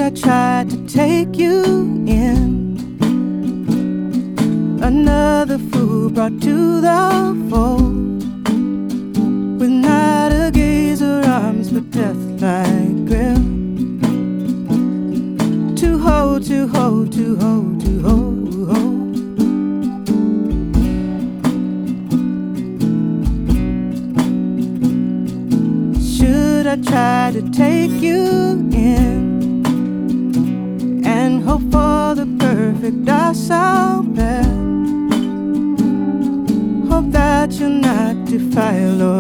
I try to take you in? Another fool brought to the fold, with not a gaze or arms but death-like grip, to hold, to hold, to hold, to hold, hold. Should I try to take you in and hope for the perfect docile path? Hope that you'll not defile or